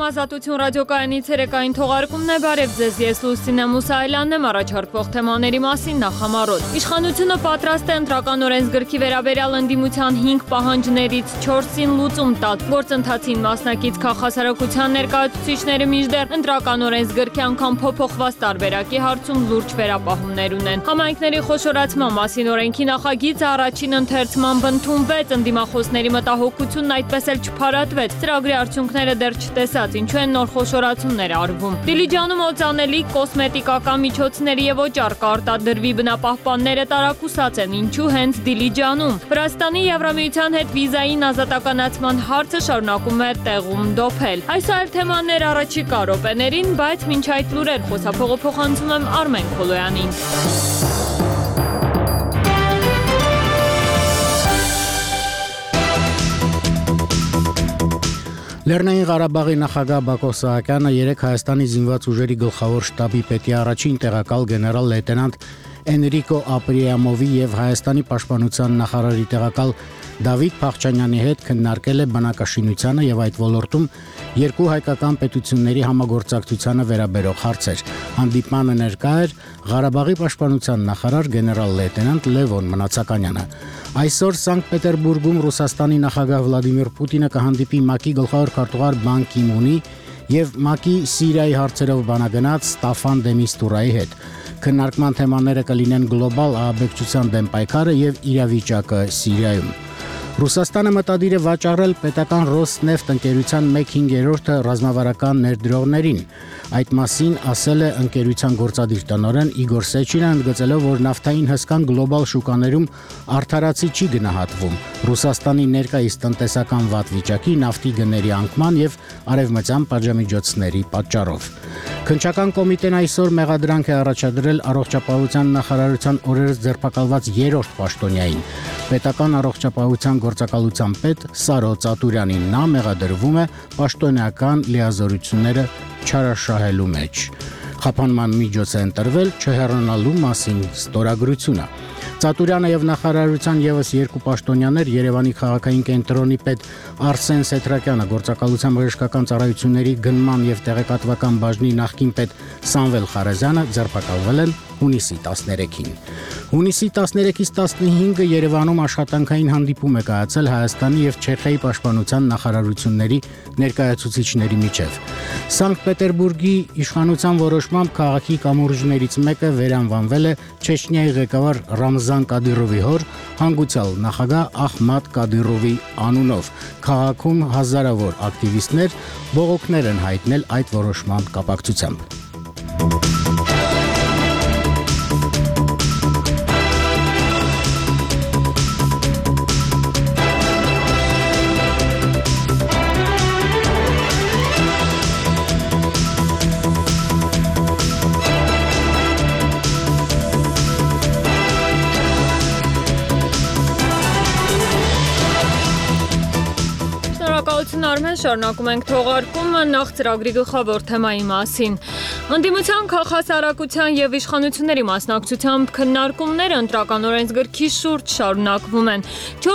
Ազատություն ռադիոկայանի ցերեկային թողարկումն է, բարև ձեզ, ես Լուսինե Մուսայելյանն եմ, առաջարկվող թեմաների մասին նախամարոտ։ Իշխանությունը պատրաստ է ընտրական օրենսգրքի վերաբերյալ ընդդիմության 5 պահանջներից 4-ին լուծում տալ։ Գործընթացին մասնակից քաղաքասարակության ներկայացուցիչները մինչդեռ ընտրական օրենսգրքի անգամ փոփոխված տարբերակի հարցում լուրջ վերապահումներ ունեն։ Համայնքների խոշորացման մասին օրենքի նախագիծը առաջին ընթերցման ընդունվեց, ընդդիմախոսների մտահոգությունն այդպես էլ չփարատվեց։ Ծրագրի արդյունքները դեռ չտեսած, ինչու են նոր խոշորացումներ արվում։ Դիլիջանում օծանելիք, կոսմետիկական միջոցների եւ օճառ կարտադրվի բնապահպանները տարակուսած են, ինչու հենց Դիլիջանում։ Վրաստանի Եվրամիության հետ վիզային ազատականացման հարցը շարունակում է տեղում դոփել։ Այս այլ թեմաներ առաջիկա րոպեներին, բայց մինչ այդ լուրեր խոսափողը փոխանցում եմ Արմեն Քոլոյանին։ Լեռնային Ղարաբաղի նախագահ Բակո Սահակյանը երեկ Հայաստանի զինված ուժերի գլխավոր շտաբի պետի առաջին տեղակալ գեներալ լեյտենանտ Էնրիկո Ապրիամովի եւ Հայաստանի պաշտպանության նախարարի տեղակալ Դավիթ Փախչանյանի հետ քննարկել է բանակաշինությանը եւ այդ ոլորտում երկու հայկական պետությունների համագործակցությանը վերաբերող հարցեր։ Հանդիպմանը ներկա էր Ղարաբաղի պաշտպանության նախարար գեներալ լեյտենանտ Լևոն Մնացականյանը։ Այսօր Սանկտ Պետերբուրգում Ռուսաստանի նախագահ Վլադիմիր Պուտինը կհանդիպի ՄԱԿ-ի գլխավոր քարտուղար Բան Կի Մունի եւ ՄԱԿ-ի Սիրիայի հարցերով բանագնաց Ստաֆան դե Միստուրայի հետ։ Քննարկման թեմաները կլինեն գլոբալ ահաբեկչության դեմ պայքարը եւ իրավիճակը Սիրիայում։ Ռուսաստանը մտադիր է վաճառել պետական Ռոսնեֆտ ընկերության 1/5 ռազմավարական ներդրողներին։ Այդ մասին ասել է ընկերության գործադիր տնօրեն Իգոր Սեչինը, ընդգծելով, որ նավթային հսկան գլոբալ շուկաներում արդարացի չի գնահատվում Ռուսաստանի ներկայիս տնտեսական վատ վիճակի, նավթի գների անկման եւ արևմտյան պատժամիջոցների պատճառով։ Քննչական կոմիտեն այսօր մեղադրանք է առաջադրել առողջապահության նախարարության օրերս ձերբակալված 3-րդ պաշտոնյային, պետական առողջապահության գործակալության պետ Սարո Ծատուրյանին։ Նա մեղադրվում է պաշտոնեական լիազորությունները չարաշահելու մեջ։ Խափանման միջոց է ընտրվել չհեռանալու մասին ստորագրությունը։ Ծատուրյանը եւ նախարարության եւս երկու պաշտոնյաներ Երևանի քաղաքային կենտրոնի պետ Արսեն Սեթրակյանը, գործակալության բժշկական ծառայությունների գնման եւ տեղեկատվական բաժնի նախկին պետ Սամվել Խարազյանը ձերբակալվել են հունիսի 13-ին։ Հունիսի 13-ից 15-ը Երևանում աշխատանքային հանդիպում է կայացել Հայաստանի եւ Չեխիայի պաշտպանության նախարարությունների ներկայացուցիչների միջև։ Սանկտ Պետերբուրգի իշխանության որոշմամբ քաղաքի կամուրջներից մեկը վերանվանվել է Չեչնիայի ղեկավար Ռամզան Կադիրովի հոր, հանգուցյալ նախագահ Ախմատ Կադիրովի անունով։ Քաղաքում հազարավոր ակտիվիստներ բողոքներ են հայտնել այդ որոշման կապակցությամբ։ Արմեն, շարունակում ենք թողարկումը, նախ ծրագրի գլխավոր թեմայի մասին։ Ընդդիմության քաղաքասարակության եւ իշխանությունների մասնակցությամբ քննարկումները ընտրական օրենսգրքի շուրջ շարունակվում են։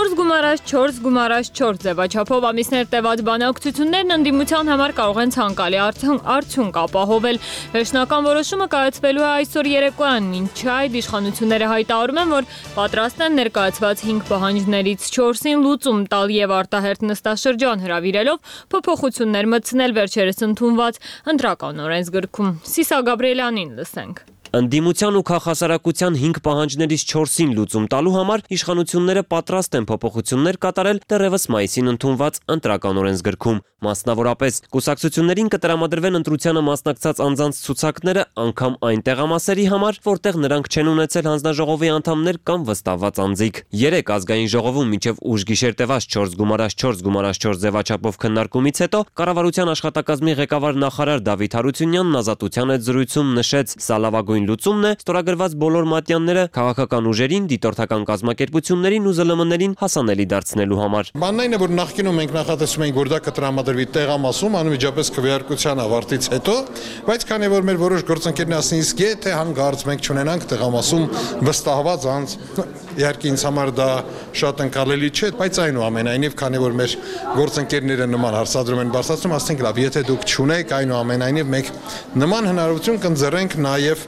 4+4+4 ձևաչափով ամիսներ տևած բանակցություններն ընդդիմության համար կարող են ցանկալի արդյունք ապահովել։ Վերջնական որոշումը կայացվելու է այսօր երեկոյան, մինչ այդ իշխանությունները հայտարարում են, որ պատրաստ են ներկայացված 5 պահանջներից 4-ին լուծում տալ եւ արտահերթ նստաշրջան հրավիրելով փոփոխություններ մտցնել վերջերս ընդունված ընտրական օրենսգրքում։ Սիսա Գաբրիելյանին լսենք։ Ընդդիմության ու քաղաքասարակության 5 պահանջներից 4-ին լուծում տալու համար իշխանությունները պատրաստ են փոփոխություններ կատարել դեռևս մայիսին ընդունված ընտրական օրենսգրքում։ Մասնավորապես, կուսակցություններին կտրամադրվեն ընտրությանը մասնակցած անձանց ցուցակները անգամ այն տեղամասերի համար, որտեղ նրանք չեն ունեցել հանձնաժողովի անդամներ կամ վստահված անձիկ։ Երեկ ազգային ժողովում մինչև ուշ գիշեր տևած 4+4+4 ձևաչափով քննարկումից հետո կառավարության աշխատակազմի ղեկավար նախարար Դավիթ Հարությունյանն Ազատության հետ զրույցում նշեց՝ սա լավագույն լուծումն է ստորագրված բոլոր մատյանները քաղաքական ուժերին, դիտորդական կազմակերպություններին ու ԶԼՄ-ներին հասանելի դարձնելու համար։ Բանն այն է, որ նախկինում մենք նախատեսում էինք, որ դա կտրամադրվի տեղամասում, անմիջապես քվեարկության ավարտից հետո, բայց քանի որ մեր որոշ գործընկերներ ասին, իսկ եթե հանգարց մենք չունենանք տեղամասում վստահված անձ, Իհարկե ինձ համար դա շատ ընկալելի չէ, բայց այնուամենայնիվ, քանի որ մեր գործընկերները նման հարցադրում են բարձրացնում, ասենք լավ, եթե դուք չունեք, այնուամենայնիվ մենք նման հնարավորություն կընձեռենք նաև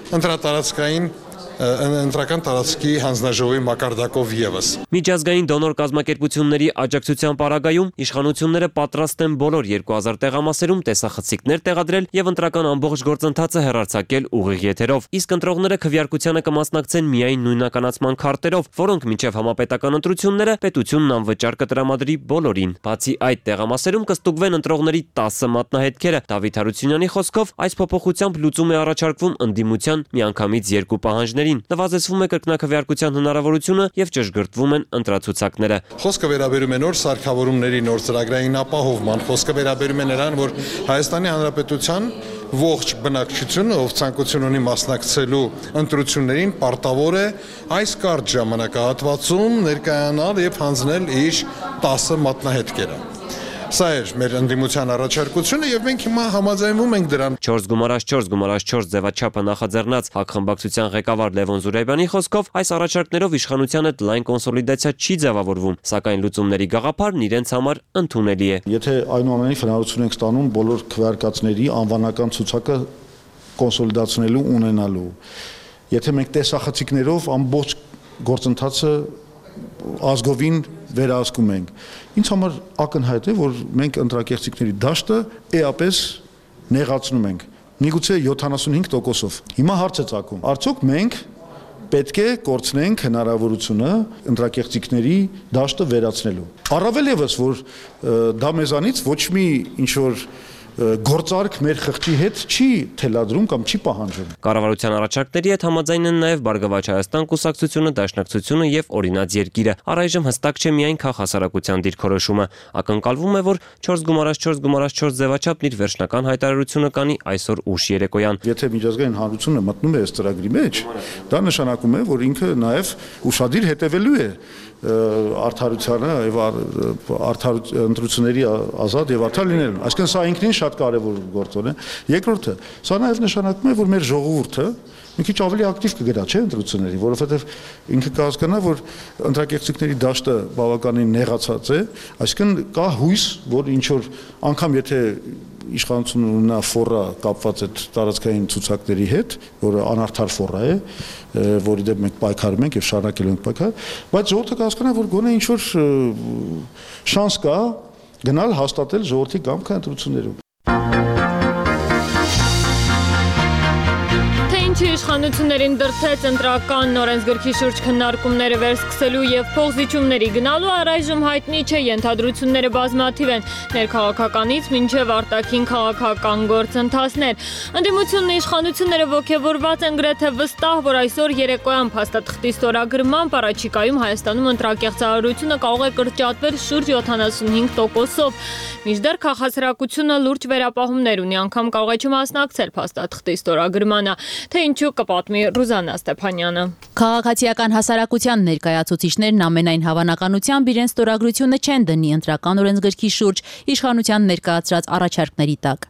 ընտրական տարածքի հանձնաժողովի մակարդակով ևս։ Միջազգային դոնոր կազմակերպությունների աջակցության պարագայում իշխանությունները պատրաստ են բոլոր 2000 տեղամասերում տեսախցիկներ տեղադրել եւ ընտրական ամբողջ գործընթացը հեռարձակել ուղիղ եթերով։ Իսկ ընտրողները քվեարկությանը կմասնակցեն միայն նույնականացման քարտերով, որոնք մինչև համապետական ընտրությունները պետությունն անվճար կտրամադրի բոլորին։ Բացի այդ, տեղամասերում կստուգվեն ընտրողների 10 մատնահետքերը։ Դավիթ Հարությունյանի խոսքով, այս փոփոխությամբ լուծում է առաջարկվում ընդդիմության միանգամից 2 պահանջների։ Նվազեցվում է կրկնակվեարկության հնարավորությունը եւ ճշգրտվում են ընտրացուցակները։ Խոսքը վերաբերում է նոր սարքավորումների, նոր ծրագրային ապահովման, խոսքը վերաբերում է նրան, որ Հայաստանի Հանրապետության ողջ բնակչությունը, ով ցանկություն ունի մասնակցելու ընտրություններին, պարտավոր է այս կարճ ժամանակահատվածում ներկայանալ եւ հանձնել իր 10 մատնահետքերը։ Սա էր մեր ընդդիմության առաջարկությունը եւ մենք հիմա համաձայնվում ենք դրան։ 4x4x4 ձևաչափը նախաձեռնած հակխմբակցության ղեկավար Լևոն Զուրայբյանի խոսքով այս առաջարկներով իշխանությանը լայն կոնսոլիդացիա չի ձևավորվում, սակայն լուծումների գաղափարն իրենց համար ընդունելի է։ Եթե այնուամենայնիվ հնարավորություն ենք ստանում բոլոր քվեարկածների անվանական ցուցակը կոնսոլիդացնելու ունենալու։ Եթե մենք տեսախցիկներով ամբողջ գործընթացը ազգովին վերահսկում ենք։ Ինձ համար ակնհայտ է, որ մենք ընտրակեղծիքների դաշտը էապես նեղացնում ենք։ Միգուցե 75%-ով։ Հիմա հարց է ծագում. արդյոք մենք պետք է կորցնենք հնարավորությունը ընտրակեղծիքների դաշտը վերացնելու։ Առավել ևս, որ դա մեզանից ոչ մի ինչ որ գործարք մեր խղճի հետ չի թելադրում կամ չի պահանջում։ Կառավարության առաջարկների հետ համաձայն են նաև Բարգավաճ Հայաստան կուսակցությունը, Դաշնակցությունը եւ Օրինաց երկիրը։ Առայժմ հստակ չէ միայն քաղաքասարակության դիրքորոշումը։ Ակնկալվում է, որ 4x4x4 ձևաչափն իր վերջնական հայտարարությունը կանի այսօր ուշ երեկոյան։ Եթե միջազգային հանրությունը մտնում է այս ծրագրի մեջ, դա նշանակում է, որ ինքը նաև ուշադիր հետևելու է արդարությանը եւ ընտրությունների ազատ եւ արդար լինելուն։ Այսինքն սա ինքնին շատ կարեւոր գործոն է։ Երկրորդը, սա նաեւ նշանակում է, որ մեր ժողովուրդը մի քիչ ավելի ակտիվ կգնա, չէ՞, ընտրությունների, որովհետեւ ինքը կհասկանա, որ ընտրակեղծիքների դաշտը բավականին նեղացած է, այսինքն կա հույս, որ ինչ որ անգամ եթե իշխանությունը ունենա ֆորա կապված այդ տարածքային ցուցակների հետ, որը անարդար ֆորա է, որի դեմ մենք պայքարում ենք եւ շարունակելու ենք պայքար, բայց ժողովուրդը կհասկանա, որ գոնե ինչ որ շանս կա գնալ հաստատել ժողովրդի կամքը ընտրություններում։ Իշխանություններին դրդեց ընտրական օրենսգրքի շուրջ քննարկումները վերսկսելու եւ փոխզիջումների գնալու առայժմ հայտնի չէ, ենթադրությունները բազմաթիվ են, ներքաղաքականից մինչեւ արտաքին քաղաքական գործընթացներ։ Ընդդիմությունն իշխանությունները ոգևորված են գրեթե վստահ, որ այսօր երեկոյան փաստաթղթի ստորագրմամբ առաջիկայում Հայաստանում ընտրակեղծարարությունը կարող է կրճատվել շուրջ 75%-ով։ Մինչդեռ քաղաքասարակությունը լուրջ վերապահումներ ունի, անգամ կարող է չմասնակցել փաստաթղթի ստորագրմանը, թե ինչու կպատմի Ռուզաննա Ստեփանյանը։ Քաղաքացիական հասարակության ներկայացուցիչներն ամենայն հավանականությամբ իրենց ստորագրությունը չեն դնի ընտրական օրենսգրքի շուրջ իշխանության ներկայացրած առաջարկների տակ։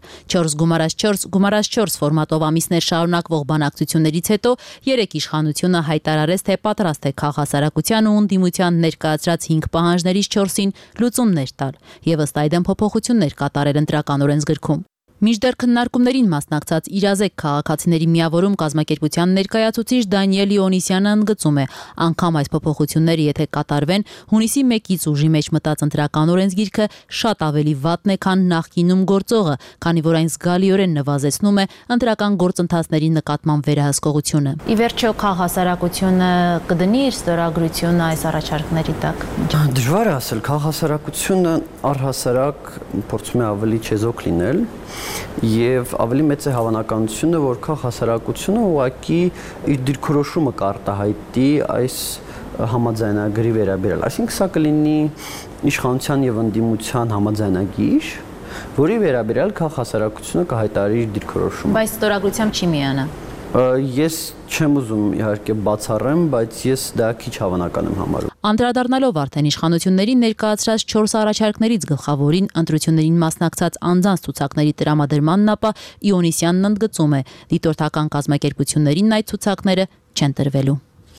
4x4 ֆորմատով ամիսներ շարունակվող բանակցություններից հետո երեք իշխանությունը հայտարարեց, թե պատրաստ է քաղաքասարակության ու ընդդիմության ներկայացրած 5 պահանջներից 4-ին լուծումներ տալ եւ ըստ այդմ փոփոխություններ կատարել ընտրական օրենսգրքում։ Մինչդեռ քննարկումներին մասնակցած իրազեկ քաղաքացիների միավորում կազմակերպության ներկայացուցիչ Դանիել Իոնիսյանը ընդգծում է, անգամ այս փոփոխությունները եթե կատարվեն, հունիսի 1-ից ուժի մեջ մտած ընտրական օրենսգիրքը շատ ավելի վատն է, քան նախկինում գործողը, քանի որ այն զգալիորեն նվազեցնում է ընտրական գործընթացների նկատմամբ վերահսկողությունը։ Ի վերջո քաղաքասարակությունը կդնի իր ստորագրությունը այս առաջարկների տակ։ Դժվար է ասել, քաղաքասարակությունը առհասարակ փորձում է ավելի չեզոք լինել եւ ավելի մեծ է հավանականությունը, որ քաղաքասարակությունը ուղղակի իր դիրքորոշումը կարտահայտի այս համաձայնագրի վերաբերյալ։ Այսինքն սա կլինի իշխանության եւ ընդդիմության համաձայնագիր, որի վերաբերյալ քաղաքասարակությունը կհայտարարի իր դիրքորոշումը։ Բայց ստորագրությամբ չի միանա։ Ես չեմ ուզում իհարկե բացառեմ, բայց ես դա քիչ հավանական եմ համարում։ Անդրադառնալով արդեն իշխանություններին ներկայացրած 4 առաջարկներից գլխավորին ընտրություններին մասնակցած անձանց ցուցակների տրամադրմանն ապա Իոնիսյանն ընդգծում է, դիտորդական կազմակերպություններին այդ ցուցակները չեն տրվելու։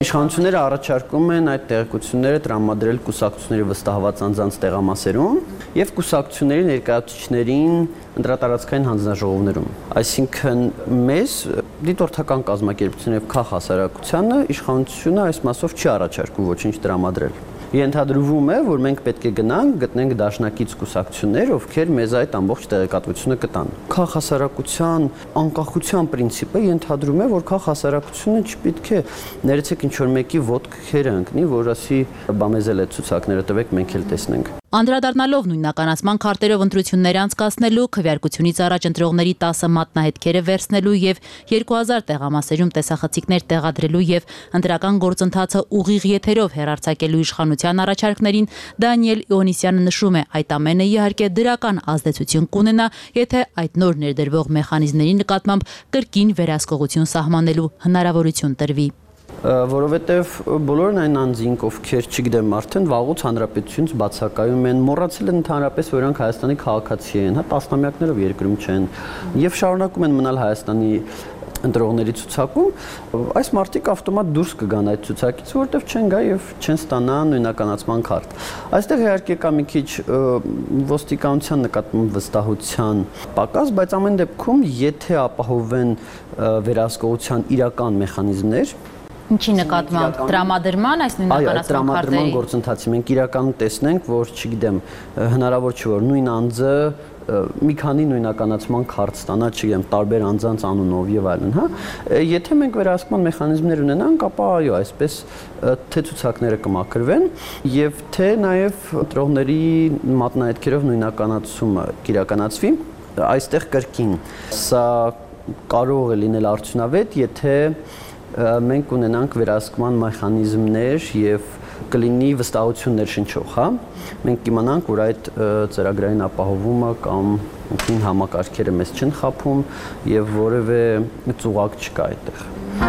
Իշխանությունները առաջարկում են այդ տեղեկությունները տրամադրել կուսակցությունների վստահված անձանց տեղամասերում եւ կուսակցությունների ներկայացուցիչներին ընտրատարածքային հանձնաժողովներում։ Այսինքն մեզ դիտորդական կազմակերպությունները եւ քաղաք հասարակությանը իշխանությունը այս մասով չի առաջարկում ոչինչ տրամադրել։ Ենթադրվում է, որ մենք պետք է գնանք, գտնենք դաշնակից կուսակցություններ, ովքեր մեզ այդ ամբողջ տեղեկատվությունը կտան։ Քաղաք հասարակության անկախության պրինցիպը ենթադրում է, որ քաղաք հասարակությունը չպետք է ներեցեք ինչ որ մեկի ոտքերը ընկնի, որ ասի բա մեզ էլ այդ ցուցակները տվեք, մենք էլ տեսնենք։ Անդրադառնալով նույնականացման քարտերով ընտրություններ անցկացնելու, քվեարկությունից առաջ ընտրողների 10 մատնահետքերը վերցնելու եւ 2000 տեղամասերում տեսախցիկներ տեղադրելու եւ ընտրական գործընթացը ուղիղ եթերով հեռարձակելու իշխանության առաջարկներին Դանիել Իոնիսյանը նշում է, այդ ամենը իհարկե դրական ազդեցություն կունենա, եթե այդ նոր ներդրվող մեխանիզմների նկատմամբ կրկին վերահսկողություն սահմանելու հնարավորություն տրվի։ Որովհետև բոլորն այն անձինք, ովքեր չգիտեմ արդեն վաղուց հանրապետությունից բացակայում են, մոռացել են ընդհանրապես, որ իրանք Հայաստանի քաղաքացի են, տասնամյակներով երկրում չեն եւ շարունակում են մնալ Հայաստանի ընտրողների ցուցակում, այս մարդիկ ավտոմատ դուրս կգան այդ ցուցակից, որտեղ չեն գա եւ չեն ստանա նույնականացման քարտ։ Այստեղ իհարկե կա մի քիչ ոստիկանության նկատմամբ վստահության պակաս, բայց ամեն դեպքում, եթե ապահովեն վերահսկողության իրական մեխանիզմներ, Ինչի նկատմամբ տրամադրման այս նույնականացման տրամադրման գործընթացի մենք իրականում տեսնենք, որ չգիտեմ, հնարավոր չէ որ նույն անձը մի քանի նույնականացման քարտ ստանա, չգիտեմ, տարբեր անձանց անունով եւ այլն, հա։ Եթե մենք վերահսկման մեխանիզմներ ունենանք, ապա այո, այսպես թե ցուցակները կմաքրվեն եւ թե նաեւ ընտրողների մատնահետքերով նույնականացումը կիրականացվի, այստեղ կրկին սա կարող է լինել արդյունավետ, եթե մենք ունենանք վերահսկման մեխանիզմներ եւ կլինի վստահություն ներշնչող, հա։ Մենք կիմանանք, որ այդ ծրագրային ապահովումը կամ համակարգերը մեզ չեն խաբում եւ որևէ ծուղակ չկա այդտեղ։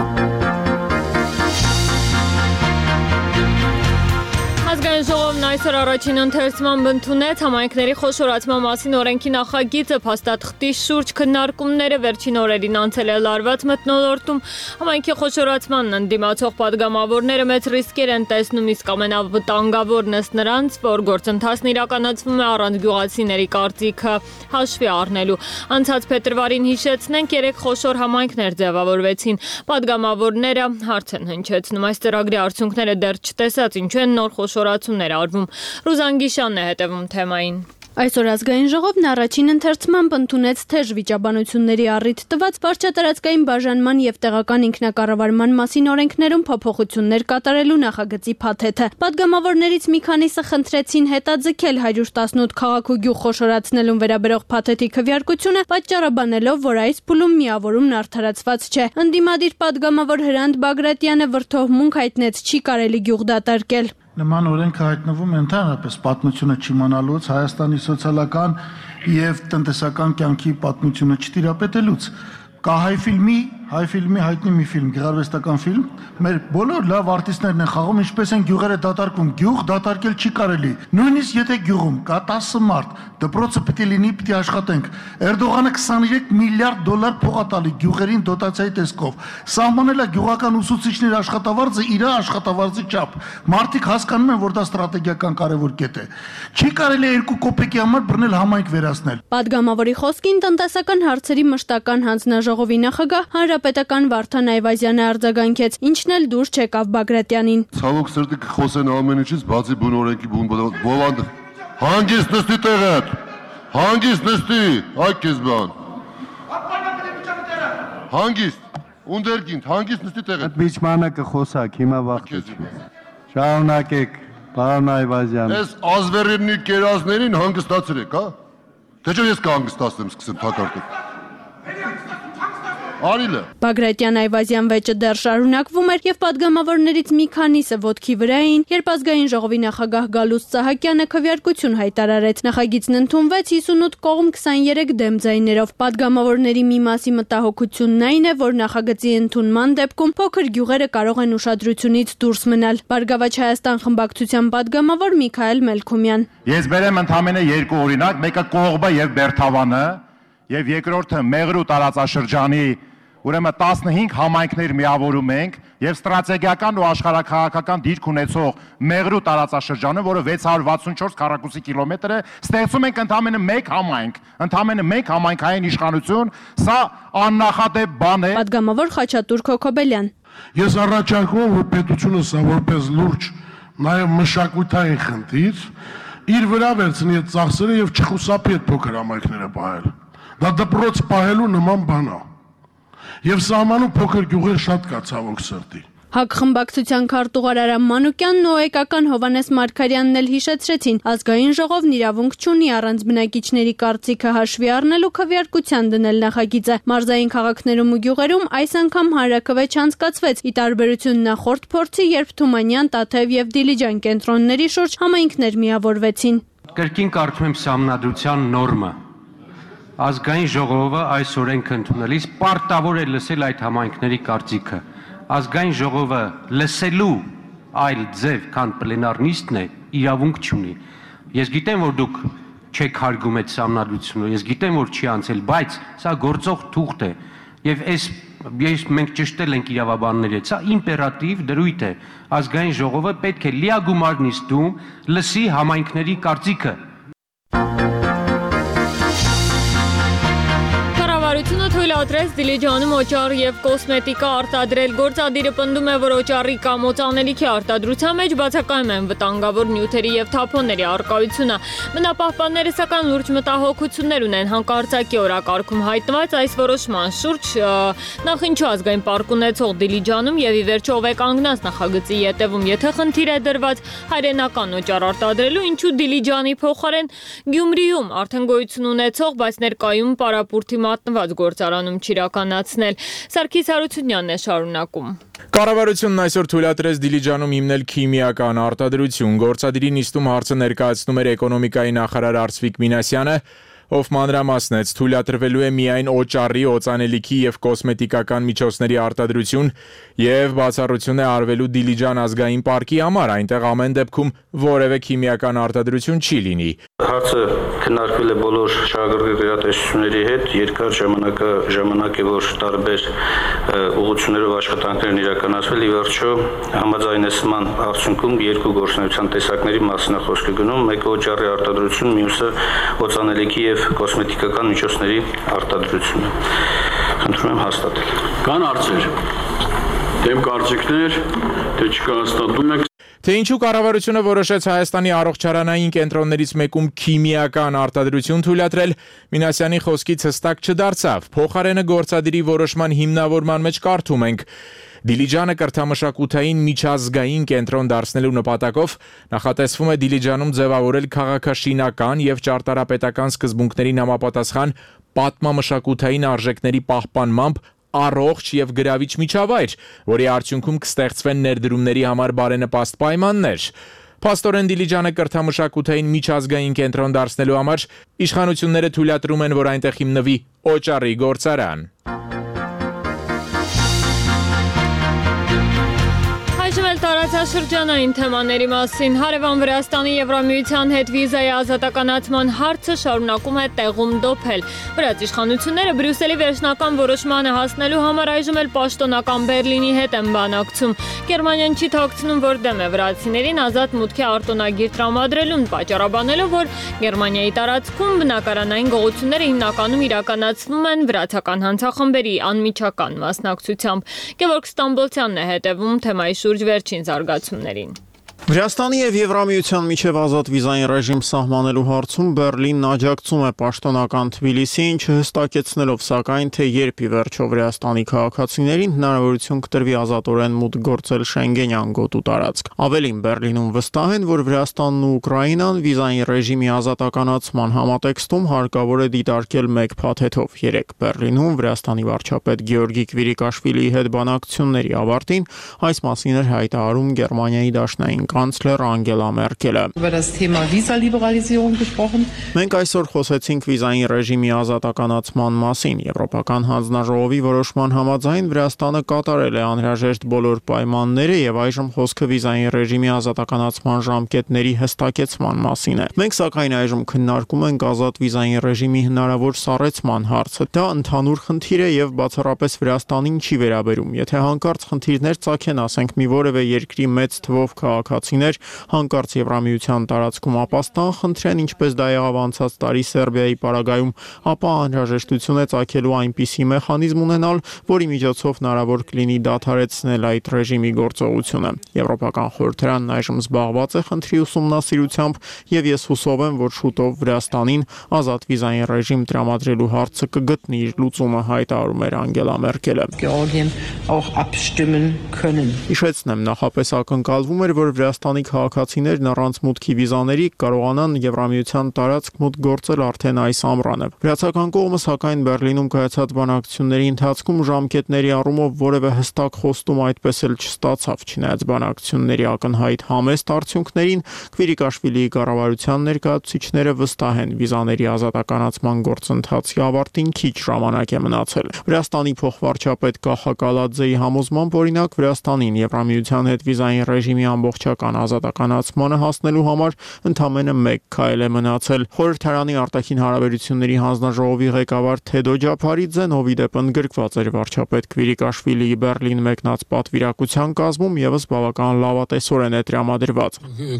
Ազգային ժողովն այսօր առաջին ընթերցման ընդունեց համայնքների խոշորացման մասին օրենքի նախագիծը, փաստաթղթի շուրջ քննարկումները վերջին օրերին անցել է լարված մթնոլորտում։ Համայնքի խոշորացմանն ընդդիմացող падգամավորները մեծ ռիսկեր են տեսնում, իսկ ամենավտանգավորն ըստ նրանց, որ գործընթացն իրականացվում է առանց գյուղացիների կարծիքը հաշվի առնելու։ Անցած փետրվարին հիշեցնենք 3 խոշոր համայնքներ ձևավորվեցին։ Падգամավորները հարց են հնչեցնում, այս ծրագրի արդյունքները դեռ չտեսած, ինչու են նոր խոշորացումներ արվում։ Ռուզան Գիշանն է հետևում թեմային։ Այսօր ազգային ժողովն առաջին ընթերցմամբ ընդունեց թեժ վիճաբանությունների առիթ տված վարչատարածքային բաժանման եւ տեղական ինքնակառավարման մասին օրենքներում փոփոխություններ կատարելու նախագծի փաթեթը։ Պատգամավորներից մի քանիսը խնդրեցին հետաձգել 118 քաղաք ու գյուղ խոշորացնելուն վերաբերող փաթեթի քվեարկությունը, պատճառաբանելով, որ այս փուլում միավորումն արդարացված չէ։ Ընդդիմադիր պատգամավոր Հրանտ Բագրատյանը վրդովմունք հայտնեց, չի կարելի գյուղ դատարկել։ Նման օրենքը հայտնվում է ընդհանրապես պատմությունը չիմանալուց, Հայաստանի սոցիալական եւ տնտեսական կյանքի պատմությունը չտիրապետելուց։ Կա հայ ֆիլմի հայտնի մի ֆիլմ, գեղարվեստական ֆիլմ, մեր բոլոր լավ արտիստներն են խաղում, ինչպես են գյուղերը դատարկում, գյուղ դատարկել չի կարելի։ Նույնիսկ եթե գյուղում կա 10 մարդ, դպրոցը պետք է լինի, պետք է աշխատենք։ Էրդողանը 23 միլիարդ դոլար փող է տալի գյուղերին դոտացիայի տեսքով։ Սահմանել է գյուղական ուսուցիչների աշխատավարձը իր աշխատավարձի չափ։ Մարդիկ հասկանում են, որ դա ստրատեգիական կարևոր կետ է։ Չի կարելի 2 կոպեկի համար բռնել համայնք վերացնել։ Պատգամավորի խոսքին տնտեսական հարցերի մշտական հանձնաժողովի նախագահ Հանրապետական Վարդան Այվազյանը արձագանքեց, ինչն էլ դուր չեկավ Բագրատյանին։ Ցավոք սրտի կխոսեն ամեն ինչից, բացի բուն օրենքի բովանդ։ Հանգիստ նստի տեղդ։ Հանգիստ նստի, այ քեզ բան։ Հանգիստ, ունդերգինդ, հանգիստ նստի տեղդ։ Միջմանը կխոսակ, հիմա վախեցի։ Շարունակեք, պարոն Այվազյան։ Այս ազվերինի կերազներին հանգստացրեք, հա։ Թե չէ ես կհանգստացնեմ, սկսեմ թակարդել։ Արիլը։ Բագրատյան Այվազյան վեճը դեռ շարունակվում էր եւ պատգամավորներից մի քանիսը ոտքի վրա էին, երբ ազգային ժողովի նախագահ Գալուստ Սահակյանը քվեարկություն հայտարարեց։ Նախագիծն ընդունվեց 58 կողմ 23 դեմ ձայներով։ Պատգամավորների մի մասի մտահոգությունն այն է, որ նախագծի ընդունման դեպքում փոքր գյուղերը կարող են ուշադրությունից դուրս մնալ։ Բարգավաճ Հայաստան խմբակցության պատգամավոր Միքայել Մելքումյան։ Ես բերեմ ընդամենը 2 օրինակ, մեկը Կողբը եւ Բերթավանը, եւ երկրորդը Մեղրու տարածաշրջանի Ուրեմն 15 համայնքներ միավորում ենք եւ ստրատեգիական ու աշխարհաքաղաքական դիրք ունեցող Մեղրու տարածաշրջանը, որը 664 քառակուսի կիլոմետր է, ստեղծում ենք ընդամենը մեկ համայնքային իշխանություն, սա աննախադեպ բան է։ Պատգամավոր Խաչատուր Քոքոբելյան։ Ես առաջարկում եմ, որ պետությունը սա որպես լուրջ նաև մշակութային խնդիր իր վրա վերցնի այդ ծախսերը եւ չխուսափի այդ փոքր համայնքները պահել։ Դա դպրոց պահելու նման բան է։ Եվ սահմանում փոքր գյուղեր շատ կա ցավոք սրտի։ ՀԱԿ խմբակցության քարտուղար Արամ Մանուկյանն ու էկական Հովհաննես Մարգարյանն էլ հիշեցրեցին, ազգային ժողովն իրավունք չունի առանց բնակիչների կարծիքը հաշվի առնել ու քվեարկության դնել նախագիծը։ Մարզային քաղաքներում ու գյուղերում այս անգամ հանրաքվե չանցկացվեց, ի տարբերություն նախորդ փորձի, երբ Թումանյան, Տաթև եւ Դիլիջան կենտրոնների շուրջ համայնքներ միավորվեցին։ Կրկին կարդում եմ Սահմանադրության նորմը։ Ազգային ժողովը այս օրենքը ընդունելիս պարտավոր է լսել այդ համայնքների կարծիքը։ Ազգային ժողովը լսելու այլ ձև, քան պլենար նիստն է, իրավունք չունի։ Ես գիտեմ, որ դուք չեք հարգում այդ սահմանադրությունը, ես գիտեմ, որ չի անցել, բայց սա գործող թուղթ է։ Եվ մենք ճշտել ենք իրավաբանների հետ, սա իմպերատիվ դրույթ է։ Ազգային ժողովը պետք է լիագումար նիստում լսի համայնքների կարծիքը։ Կառավարությունը թույլատրեց Դիլիջանում օճառ եւ կոսմետիկա արտադրել։ Գործադիրը պնդում է, որ օճառի կամ օծանելիքի արտադրության մեջ բացակայում են վտանգավոր նյութերի եւ թափոնների առկայությունը։ Բնապահպանները սակայն լուրջ մտահոգություններ ունեն հանկարծակի օրակարգում հայտնված այս որոշման շուրջ։ Նախ ինչու ազգային պարկ ունեցող Դիլիջանում եւ ի վերջո ով է կանգնած նախագծի ետևում, եթե խնդիր է դրված հայրենական օճառ արտադրելու, ինչու Դիլիջանի փոխարեն Գյումրիում արդեն գոյություն ունեցող, բայց ներկայում պարապուրտի մատնված գործարանում չիրականացնել։ Սարգիս Հարությունյանն է շարունակում։ Կառավարությունն այսօր թույլատրեց Դիլիջանում հիմնել քիմիական արտադրություն։ Գործադիրի նիստում հարցը ներկայացնում էր էկոնոմիկայի նախարար Արծվիկ Մինասյանը, ով մանրամասնեց, թույլատրվելու է միայն օճառի, օծանելիքի եւ կոսմետիկական միջոցների արտադրություն եւ բացառություն է արվելու Դիլիջան ազգային պարկի համար, այնտեղ ամեն դեպքում որևէ քիմիական արտադրություն չի լինի։ Հարցը քննարկվել է բոլոր շահագրգիռ գերատեսչությունների հետ, երկար ժամանակ է, որ տարբեր ուղղություններով աշխատանքներ են իրականացվել, ի վերջո համաձայնեցման արդյունքում երկու գործունեության տեսակների մասին է խոսքը գնում, մեկը օճառի արտադրություն, մյուսը օծանելիքի եւ կոսմետիկական միջոցների արտադրությունը։ Խնդրում եմ հաստատել։ Կան հարցեր, դեմ կարծիքներ, թե չկայացնում եք։ Թե ինչու կառավարությունը որոշեց Հայաստանի առողջարանային կենտրոններից մեկում քիմիական արտադրություն թույլատրել, Մինասյանի խոսքից հստակ չդարձավ։ Փոխարենը գործադիրի որոշման հիմնավորման մեջ կարդում ենք. Դիլիջանը կրթամշակութային միջազգային կենտրոն դարձնելու նպատակով նախատեսվում է Դիլիջանում ձևավորել քաղաքաշինական եւ ճարտարապետական սկզբունքներին համապատասխան պատմամշակութային արժեքների պահպանմամբ առողջ եւ գրավիչ միջավայր, որի արդյունքում կստեղծվեն ներդրումների համար բարենպաստ պայմաններ։ Փաստորեն Դիլիջանը կրթամշակութային միջազգային կենտրոն դարձնելու համար իշխանությունները թույլատրում են, որ այնտեղ հիմնվի օճառի գործարան։ Տարածաշրջանային թեմաների մասին հարևան Վրաստանի Եվրամիության հետ վիզայի ազատականացման հարցը շարունակում է տեղում դոփել։ Վրաց իշխանությունները Բրյուսելի վերջնական որոշմանը հասնելու համար այժմ էլ պաշտոնական Բերլինի հետ են բանակցում։ Գերմանիան չի թաքցնում, որ դեմ է վրացիներին ազատ մուտքի արտոնագիր տրամադրելուն, պատճառաբանելով, որ Գերմանիայի տարածքում բնակարանային գողությունները հիմնականում իրականացվում են վրացական հանցախմբերի անմիջական մասնակցությամբ։ Գևորգ Ստամբոլցյանն է հետևում թեմայի շուրջ վերջին զարգացումներին։ Վրաստանի եւ Եվրամիության միջև ազատ վիզային ռեժիմ սահմանելու հարցում Բերլինն աջակցում է պաշտոնական Թբիլիսիին, չհստակեցնելով սակայն, թե երբ ի վերջո Վրաստանի քաղաքացիներին հնարավորություն կտրվի ազատորեն մուտք գործել Շենգենյան գոտու տարածք։ Ավելին, Բերլինում վստահ են, որ Վրաստանն ու Ուկրաինան վիզային ռեժիմի ազատականացման համատեքստում հարկավոր է դիտարկել մեկ փաթեթով։ Երեկ Բերլինում Վրաստանի վարչապետ Գեորգի Կվիրիկաշվիլիի հետ բանակցությունների ավարտին այս մասին էր հայտարարում Գերմանիայի դաշնային կանցլեր Անգելա Մերկելը։ Մենք այսօր խոսեցինք վիզային ռեժիմի ազատականացման մասին։ Եվրոպական հանձնաժողովի որոշման համաձայն Վրաստանը կատարել է անհրաժեշտ բոլոր պայմանները եւ այժմ խոսքը վիզային ռեժիմի ազատականացման ժամկետների հստակեցման մասին է։ Մենք սակայն այժմ քննարկում ենք ազատ վիզային ռեժիմի հնարավոր սառեցման հարցը։ Դա ընդհանուր խնդիր է եւ բացառապես Վրաստանին չի վերաբերում։ Եթե հանկարծ խնդիրներ ծագեն, ասենք մի որևէ երկրի մեծ թվով քաղաքացիներ հանկարծ Եվրամիության տարածքում ապաստան խնդրեն, ինչպես դա եղավ անցած տարի Սերբիայի պարագայում, ապա անհրաժեշտություն է ծագելու այնպիսի մեխանիզմ ունենալ, որի միջոցով հնարավոր կլինի դադարեցնել այդ ռեժիմի գործողությունը։ Եվրոպական խորհրդարանն այժմ զբաղված է խնդրի ուսումնասիրությամբ եւ ես հուսով եմ, որ շուտով Վրաստանին ազատ վիզային ռեժիմ տրամադրելու հարցը կգտնի իր լուծումը, հայտարարում էր Անգելա Մերկելը։ Հիշեցնեմ, նախապես ակնկալվում էր, որ Վրաստանի քաղաքացիներն առանց մուտքի վիզաների կարողանան Եվրամիության տարածք մուտք գործել արդեն այս ամռանը։ Վրացական կողմը սակայն Բեռլինում կայացած բանակցությունների ընթացքում ժամկետների առումով որևէ հստակ խոստում այդպես էլ չստացավ, չնայած բանակցությունների ակնհայտ համեստ արդյունքներին, Քվիրիկաշվիլիի կառավարության ներկայացուցիչները վստահ են վիզաների ազատականացման գործընթացի ավարտին քիչ ժամանակ է մնացել։ Վրաստանի փոխվարչապետ Կախա Կալաձեի համոզմամբ, օրինակ, Վրաստանին Եվրամիության հետ վիզային ռեժիմի ամբողջական ազատականացմանը հասնելու համար ընդամենը 1 քայլ է մնացել։ Խորհրդարանի արտաքին հարաբերությունների հանձնաժողովի ղեկավար Թեդո Ջափարիձեն, ով ի դեպ ընդգրկված էր վարչապետ Քվիրիկաշվիլիի Բեռլին մեկնած պատվիրակության կազմում, եւս բավական լավատեսորեն է տրամադրված։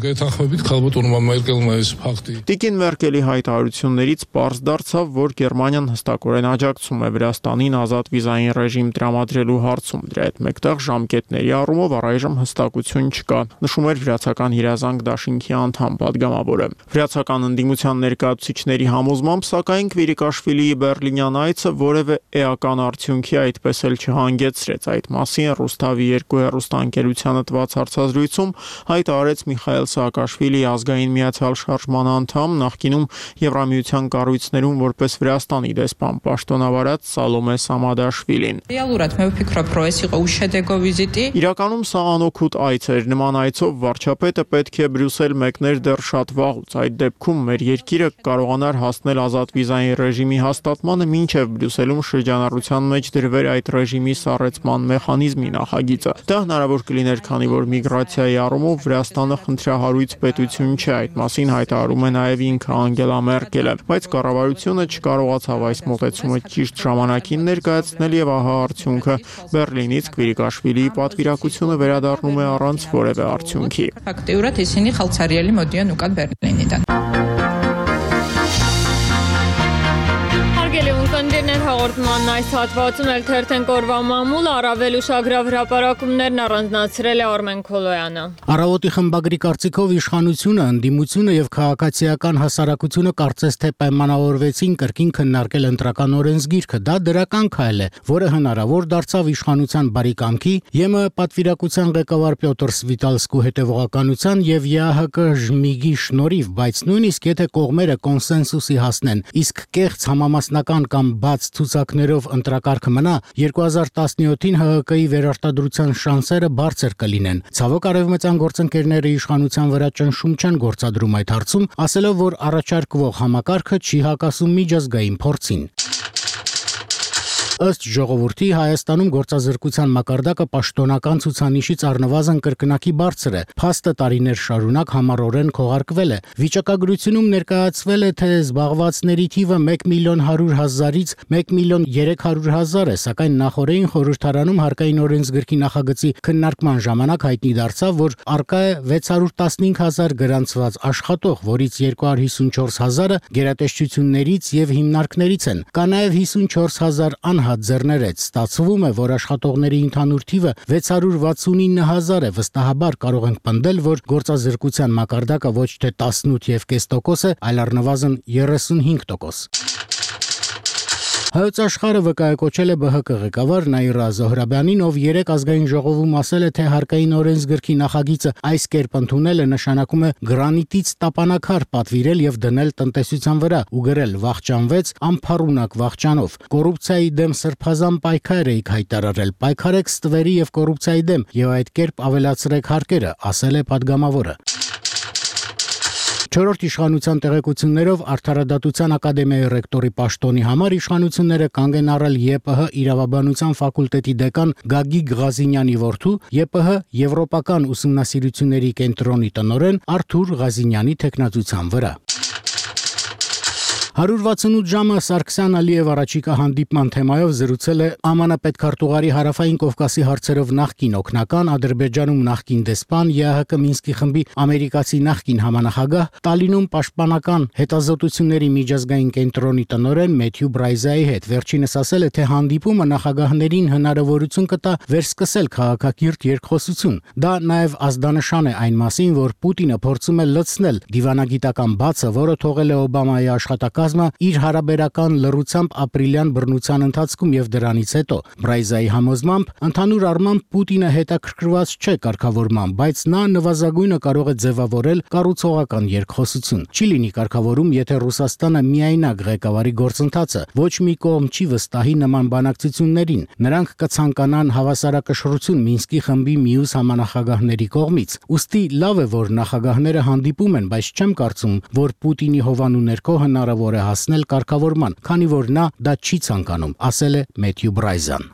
Տիկին Մերկելի հայտարարություններից պարզ դարձավ, որ Գերմանիան հստակորեն աջակցում է Վրաստանին ազատ վիզային ռեժիմ տրամադրելու հարցում։ Դրա հետ մեկտեղ ժամկետների առումով առայժմ հստակություն չկա, նշում էր Վրացական երազանք դաշինքի անդամ պատգամավորը։ Վրացական ընդդիմության ներկայացուցիչների համոզմամբ, սակայն Քվիրիկաշվիլիի Բեռլինյան այցը որևէ էական արդյունքի այդպես էլ չհանգեցրեց։ Այդ մասին Ռուստավի 2 հեռուստաընկերությանը տված հարցազրույցում հայտարարեց Միխայել Սաակաշվիլիի ազգային միացյալ շարժման անդամ, նախկինում Եվրամիության կառույցներում որպես Վրաստանի դեսպան պաշտոնավարած Սալոմե Սամադաշվիլին։ Իրականում սա անօգուտ այց էր։ Նման այցով վարչապետը պետք է Բրյուսել մեկներ դեռ շատ վաղուց։ Այդ դեպքում մեր երկիրը կարողանար հասնել ազատ վիզային ռեժիմի հաստատմանը, մինչև Բրյուսելում շրջանառության մեջ դրվեր այդ ռեժիմի սառեցման մեխանիզմի նախագիծը։ Դա հնարավոր կլիներ, քանի որ միգրացիայի առումով Վրաստանը խնդրահարույց պետություն չէ, այդ մասին հայտարարում է նաև ինքը Անգելա Մերկելը, բայց կառավարությունը չկարողացավ այս մոտեցումը ճիշտ ժամանակին ներկայացնել եւ ահա արդյունքը։ Բեռլինից Քվիրիկաշվիլիի պատվիրակությունը վերադառնում է առանց որևէ արդյունքի։ Հաղորդման այս հատվածում էլ թերթենք օրվա մամուլ, առավել ուշագրավ հրապարակումներն առանձնացրել է Արմեն Քոլոյանը։ Առավոտի խմբագրի կարծիքով իշխանությունը, ընդդիմությունը եւ քաղաքացիական հասարակությունը կարծես թե պայմանավորվեցին կրկին քննարկել ընտրական օրենսգիրքը։ Դա դրական քայլ է, որը հնարավոր դարձավ իշխանության բարիկամքի, ԵՄ պատվիրակության ղեկավար Պյոտր Սվիտալսկու հետևողականության եւ ԵԱՀԿ ժմիգի շնորհիվ, բայց նույնիսկ եթե կողմերը կոնսենսուսի հասնեն, իսկ կեղծ համամասնական կամ բաց ցուցակներով ընտրակարգը մնա, 2017-ին ՀՀԿ-ի վերարտադրության շանսերը բարձր կլինեն։ Ցավոք արևմտյան գործընկերները իշխանության վրա ճնշում չեն գործադրում այդ հարցում, ասելով, որ առաջարկվող համակարգը չի հակասում միջազգային փորձին։ Ըստ ժողովրդի Հայաստանում գործազրկության մակարդակը պաշտոնական ցուցանիշից առնվազն կրկնակի բարձր է։ Փաստը տարիներ շարունակ համառորեն քողարկվել է։ Վիճակագրությունում ներկայացվել է, թե զբաղվածների թիվը 1.100.000-ից 1.300.000 է, սակայն նախորդին խորհրդարանում հարկային օրենսգրքի նախագծի քննարկման ժամանակ հայտնի դարձավ, որ առկա է 615.000 գրանցված աշխատող, որից 254.000-ը գերատեսչություններից եւ հիմնարկներից են։ Կա նաեւ 54.000 անհատ ձեռներեց։ Ստացվում է, որ աշխատողների ընդհանուր թիվը 669.000 է։ Վստահաբար կարող ենք պնդել, որ գործազրկության մակարդակը ոչ թե 18.5% է, այլ առնվազն 35%։ Հայոց աշխարհը վկայակոչել է ԲՀԿ ղեկավար Նաիրա Զոհրաբյանին, ով 3 ազգային ժողովում ասել է, թե հարկային օրենսգրքի նախագիծը այս կերպ ընդունելը նշանակում է գրանիտից տապանակար պատվիրել եւ դնել տնտեսության վրա ու գրել վախճանվեց անփառունակ վախճանով։ Կոռուպցիայի դեմ սրբազան պայքար էիք հայտարարել, պայքարեք ստվերի եւ կոռուպցիայի դեմ եւ այդ կերպ ավելացրեք հարկերը, ասել է падգամավորը։ Չորրորդ իշխանության տեղեկություններով Արդարադատության ակադեմիայի ռեկտորի պաշտոնի համար իշխանությունները կանգ են առել ԵՊՀ իրավաբանության ֆակուլտետի դեկան Գագիկ Ղազինյանի որդու, ԵՊՀ Եվրոպական ուսումնասիրությունների կենտրոնի տնօրեն Արթուր Ղազինյանի թեկնածության վրա։ 168 ժամը Սարգսյան Ալիև առաջիկա հանդիպման թեմայով զրուցել է ԱՄՆ պետքարտուղարի Հարավային Կովկասի հարցերով նախկին օգնական, Ադրբեջանում նախկին դեսպան, ԵԱՀԿ Մինսկի խմբի ամերիկացի նախկին համանախագահ, Տալինում պաշտպանական հետազոտությունների միջազգային կենտրոնի տնօրեն Մեթյու Բրայզայի հետ։ Վերջինս ասել է, թե հանդիպումը նախագահներին հնարավորություն կտա վերսկսել քաղաքակիրթ երկխոսություն։ Դա նաև ազդանշան է այն մասին, որ Պուտինը փորձում է լցնել դիվանագիտական բացը, որը թողել է Օբամայի աշխատակազմը իր հարաբերական լռությամբ ապրիլյան բռնության ընթացքում եւ դրանից հետո։ Բրայզայի համոզմամբ ընդհանուր առմամբ Պուտինը հետաքրքրված չէ կարգավորման, բայց նա նվազագույնը կարող է ձևավորել կառուցողական երկխոսություն։ Չի լինի կարգավորում, եթե Ռուսաստանը միայնակ ղեկավարի գործընթացը, ոչ մի կողմ չի վստահի նման բանակցություններին։ Նրանք կցանկանան հավասարակշռություն Մինսկի խմբի մյուս համանախագահների կողմից։ Ուստի լավ է, որ նախագահները հանդիպում են, բայց չեմ կարծում, որ Պուտինի հովանու ներքո հնարավոր է հասնել կարգավորման, քանի որ նա դա չի ցանկանում, ասել է Մեթյու Բրայզան։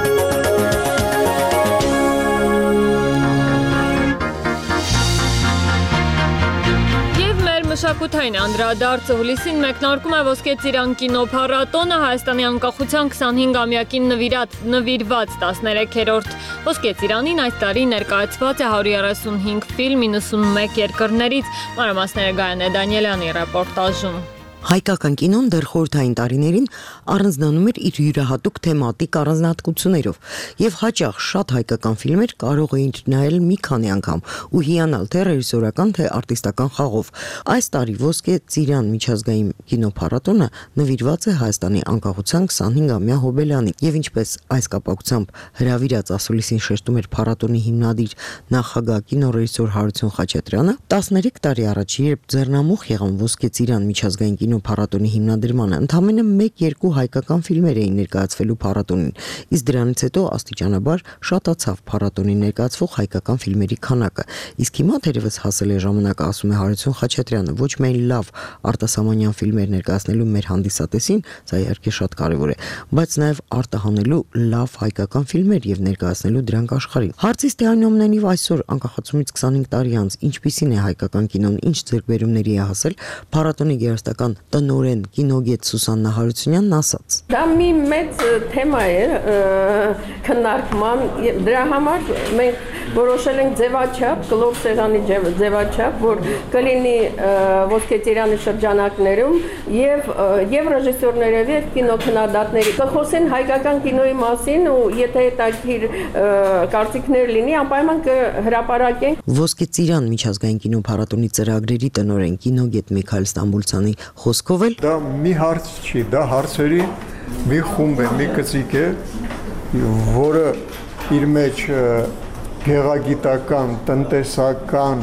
Մշակութային անդրադարձը հուլիսին մեկնարկում է Ոսկե ծիրան կինոփառատոնը Հայաստանի անկախության 25-ամյակին նվիրված 13-րդ Ոսկե ծիրանին այս տարի ներկայացված է 135 ֆիլմ 91 երկրներից։ Մանրամասները Գայանե Դանիելյանի ռեպորտաժում։ Հայկական կինոն դեռ խորհրդային տարիներին առանձնանում էր իր յուրահատուկ թեմատիկ առանձնահատկություններով եւ հաճախ շատ հայկական ֆիլմեր կարող էին նայել մի քանի անգամ ու հիանալ թե ռեժիսորական թե արտիստական խաղով։ Այս տարի Ոսկե ծիրան միջազգային կինոփառատոնը նվիրված է Հայաստանի անկախության 25-ամյա հոբելյանին եւ ինչպես այս կապակցությամբ հրավիրած ասուլիսին շեշտում էր փառատոնի հիմնադիր նախագահ կինոռեժիսոր Հարություն Խաչատրյանը, 13 տարի առաջ երբ ձեռնամուխ եղան Ոսկե ծիրան միջազգային փառատոնի հիմնադրմանը ընդամենը 1-2 հայկական ֆիլմեր էին ներկայացվելու փառատոնին, իսկ դրանից հետո աստիճանաբար շատացավ փառատոնին ներկայացվող հայկական ֆիլմերի քանակը։ Իսկ հիմա թերևս հասել է ժամանակը, ասում է Հարություն Խաչատրյանը, ոչ միայն լավ արտասահմանյան ֆիլմեր ներկայացնելու մեր հանդիսատեսին, սա իհարկե շատ կարևոր է, բայց նաև արտահանելու լավ հայկական ֆիլմեր եւ ներկայացնելու դրանք աշխարհին։ Հարցից թե այնուամենայնիվ այսօր անկախացումից 25 տարի անց ինչպիսին է հայկական կինոն, ինչ ձեռքբերումների է հասել, փառատոնի գերստական տնօրեն կինոգետ Սուսաննա Հարությունյանն ասաց. Դա մի մեծ թեմա է քննարկման, դրա համար մենք որոշել ենք ձևաչափ, գլոբ սեղանի ձևաչափ, որ կլինի Ոսկե ծիրանի շրջանակներում եւ ռեժիսորներով եւ կինոքննադատների կխոսեն հայկական կինոյի մասին ու եթե հետաքրքիր կարծիքներ լինի, անպայման կհրապարակենք։ Ոսկե ծիրան միջազգային կինոփառատոնի ծրագրերի տնօրեն կինոգետ Միքայել Ստամբուլցյանի խոսքով էլ դա մի հարց չի, դա հարցերի մի խումբ է, մի կծիկ է, որը իր մեջ գեղագիտական, տնտեսական,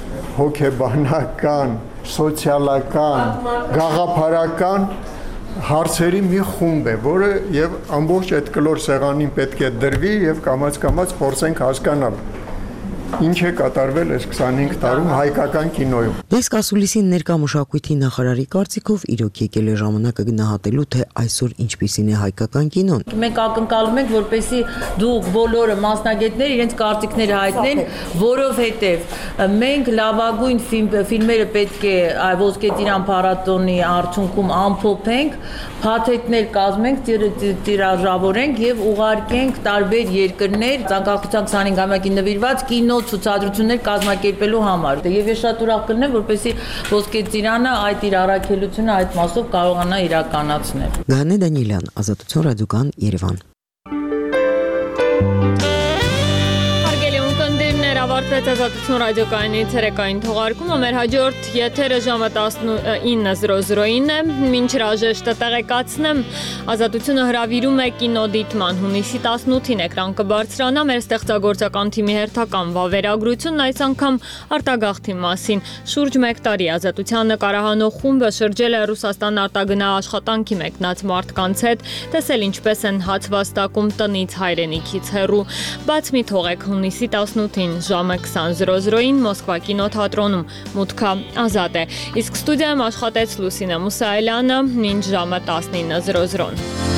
հոգեբանական, սոցիալական, գաղափարական հարցերի մի խումբ է, որը եւ ամբողջ այդ կլոր սեղանին պետք է դրվի եւ կամաց-կամաց փորձենք հասկանալ ինչ է կատարվել այս 25 տարում հայկական կինոյում։ Այս ասուլիսին ներկա մշակույթի նախարարի կարծիքով իրոք եկել է ժամանակը գնահատելու, թե այսօր ինչպիսին է հայկական կինոն։ Մենք ակնկալում ենք, որպեսզի դուք բոլորը մասնագետներ իրենց կարծիքները հայտնեն, որովհետև մենք լավագույն ֆիլմերը պետք է Ոսկե ծիրան փառատոնի արդյունքում ամփոփենք, փաթեթներ կազմենք, տիրաժավորենք եւ ուղարկենք տարբեր երկրներ անկախության 25-ամյակին նվիրված կինո ցուցադրություններ կազմակերպելու համար։ Եվ ես շատ ուրախ կլինեմ, որպեսզի Ոսկե ծիրանը այդ իր առաքելությունը այդ մասով կարողանա իրականացնել։ Գայանե Դանիելյան, Ազատություն ռադիոկան, Երևան։ Շարունակվեց Ազատություն ռադիոկայանի ցերեկային թողարկումը, մեր հաջորդ եթերը ժամը 19:00-ին է, մինչ հրաժեշտը տեղեկացնեմ, Ազատությունը հրավիրում է կինոդիտման հունիսի 18-ին էկրան կբարձրանա մեր ստեղծագործական թիմի հերթական վավերագրությունն, այս անգամ արտագաղթի մասին, շուրջ 1 տարի Ազատության նկարահանող խումբը շրջել է Ռուսաստան արտագնա աշխատանքի մեկնած մարդկանց հետ, տեսել ինչպես են հաց վաստակում տնից հայրենիքից հեռու, բաց մի թողեք հունիսի 18-ին ժամը 20:00-ին Մոսկվա կինոթատրոնում, մուտքը ազատ է, իսկ ստուդիայում աշխատեց Լուսինե Մուսայելյանը, մինչ ժամը 19:00-ին։